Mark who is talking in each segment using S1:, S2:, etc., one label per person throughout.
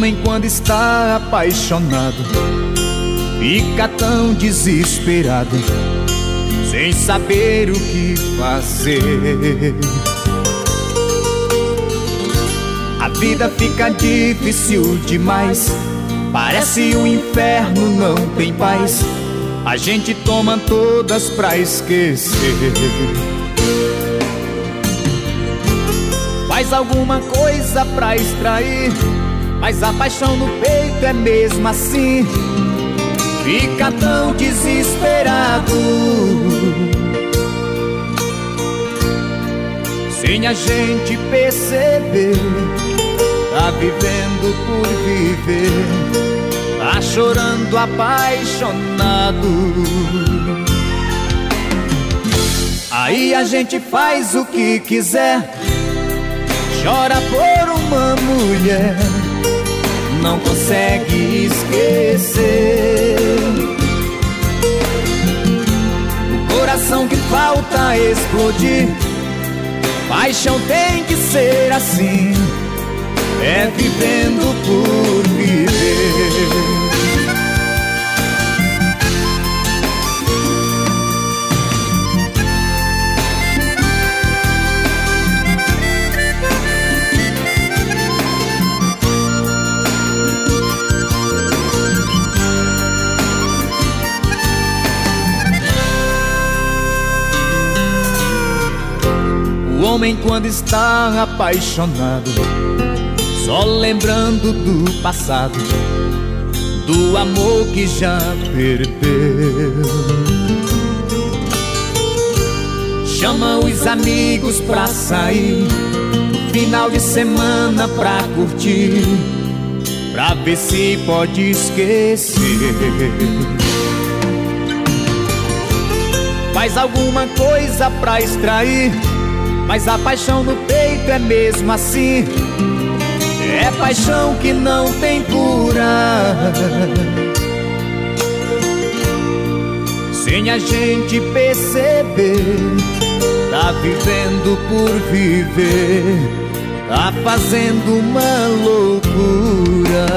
S1: homem, quando está apaixonado, fica tão desesperado, sem saber o que fazer. A vida fica difícil demais, parece um inferno, não tem paz. A gente toma todas pra esquecer. Faz alguma coisa pra extrair, mas a paixão no peito é mesmo assim. Fica tão desesperado, sem a gente perceber. Tá vivendo por viver, tá chorando apaixonado. Aí a gente faz o que quiser, chora por uma mulher, não consegue esquecer. O coração que falta explodir, paixão tem que ser assim, é vivendo por viver. O homem, quando está apaixonado, só lembrando do passado, do amor que já perdeu, chama os amigos pra sair, no final de semana pra curtir, pra ver se pode esquecer. Faz alguma coisa pra extrair, mas a paixão no peito é mesmo assim, é paixão que não tem cura. Sem a gente perceber, tá vivendo por viver, tá fazendo uma loucura.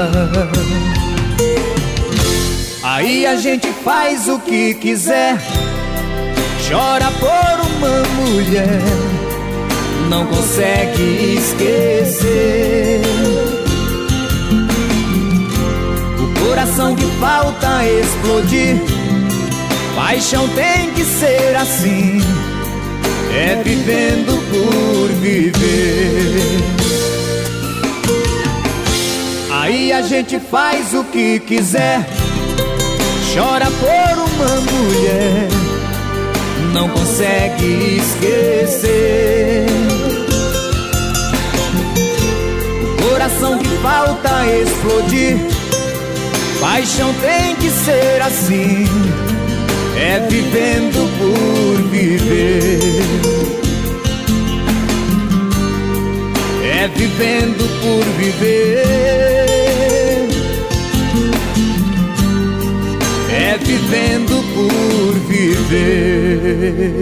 S1: Aí a gente faz o que quiser, chora por uma mulher, não consegue esquecer. O coração que falta explodir, paixão tem que ser assim, é vivendo por viver. Aí a gente faz o que quiser, chora por uma mulher, não consegue esquecer. O coração que falta explodir, paixão tem que ser assim, é vivendo por viver, é vivendo por viver, é vivendo por viver.